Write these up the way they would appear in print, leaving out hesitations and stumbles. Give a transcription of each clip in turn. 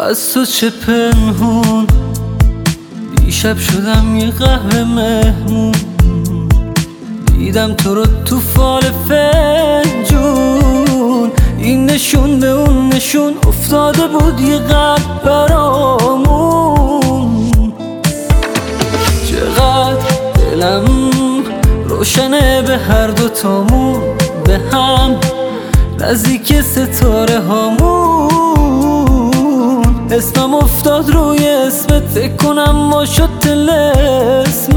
از تو چه پنهون، دیشب شدم یه قهوه مهمون، دیدم تو رو تو فال فنجون. این نشون به اون نشون افتاده بود یه قلب برامون. چقدر دلم روشنه به هر دوتامون، به هم نزدیک ستاره هامون. اسمم افتاد روی اسمت، فکر کنم ما شد طلسمت.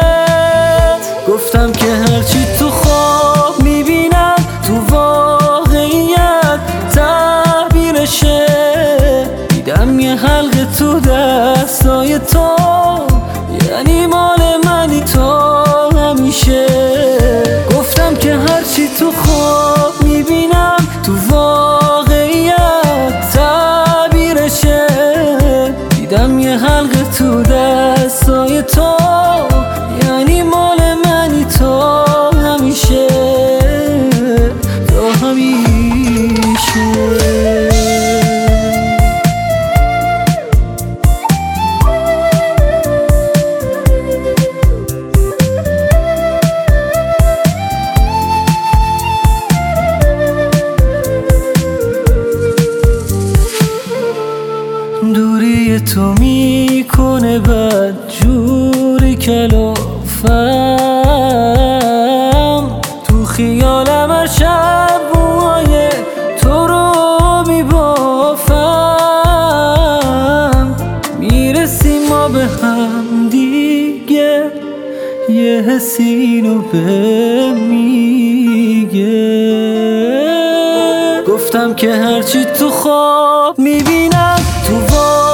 گفتم که هرچی تو خواب میبینم تو واقعیت تعبیرشه. دیدم یه حلقه تو دستای تو، یعنی مال منی تو همیشه. گفتم که هرچی تو خواب میبینم تو واقعیت تعبیرشه. دیدم یه حلقه تو دستای تو، یعنی مال منی تو همیشه، تو همیشه. دوری تو میکنه بدجوری کلافم. تو خیالم هر شب موهای تو رو میبافم. میرسیم ما به هم دیگه، یه حسینو به میگه. گفتم که هرچی تو خواب میبینم تو